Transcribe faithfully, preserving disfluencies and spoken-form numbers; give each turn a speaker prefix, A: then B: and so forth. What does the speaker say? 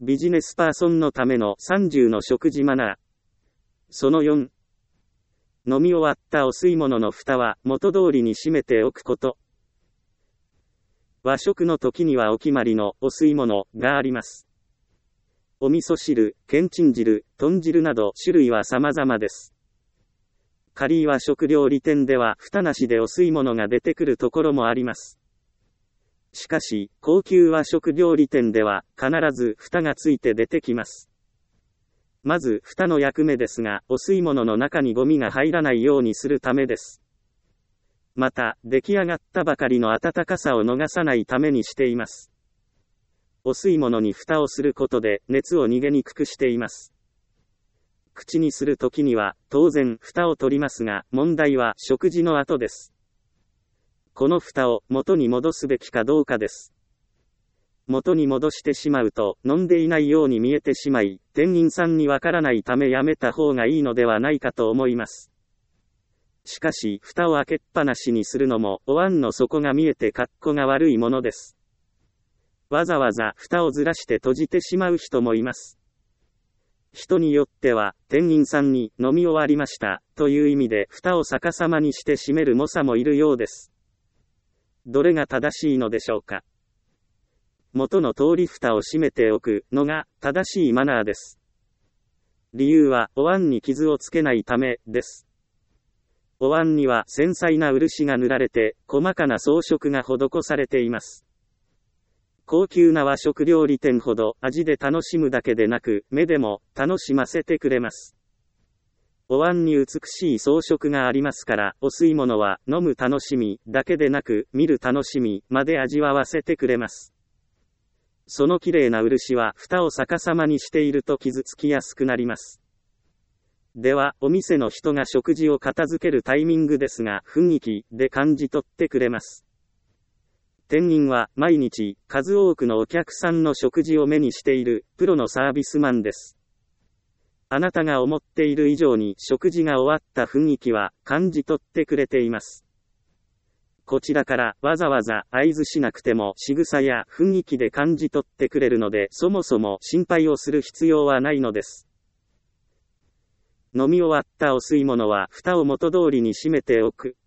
A: ビジネスパーソンのためのさんじゅうの食事マナー。そのよん。飲み終わったお吸い物の蓋は元通りに閉めておくこと。和食の時にはお決まりのお吸い物があります。お味噌汁、けんちん汁、豚汁など種類は様々です。仮和食料理店では蓋なしでお吸い物が出てくるところもあります。しかし、高級和食料理店では必ず蓋がついて出てきます。まず蓋の役目ですが、お吸い物の中にゴミが入らないようにするためです。また、出来上がったばかりの温かさを逃さないためにしています。お吸い物に蓋をすることで熱を逃げにくくしています。口にするときには当然蓋を取りますが、問題は食事の後です。この蓋を元に戻すべきかどうかです。元に戻してしまうと飲んでいないように見えてしまい、店員さんにわからないためやめた方がいいのではないかと思います。しかし、蓋を開けっぱなしにするのもお椀の底が見えて格好が悪いものです。わざわざ蓋をずらして閉じてしまう人もいます。人によっては、店員さんに飲み終わりましたという意味で蓋を逆さまにして閉める猛者もいるようです。どれが正しいのでしょうか。元の通り蓋を閉めておくのが正しいマナーです。理由はお椀に傷をつけないためです。お椀には繊細な漆が塗られて細かな装飾が施されています。高級な和食料理店ほど味で楽しむだけでなく目でも楽しませてくれます。お椀に美しい装飾がありますから、お吸い物は飲む楽しみだけでなく見る楽しみまで味わわせてくれます。その綺麗な漆は蓋を逆さまにしていると傷つきやすくなります。では、お店の人が食事を片付けるタイミングですが、雰囲気で感じ取ってくれます。店員は毎日数多くのお客さんの食事を目にしているプロのサービスマンです。あなたが思っている以上に食事が終わった雰囲気は感じ取ってくれています。こちらからわざわざ合図しなくても仕草や雰囲気で感じ取ってくれるので、そもそも心配をする必要はないのです。飲み終わったお吸い物は蓋を元通りに閉めておく。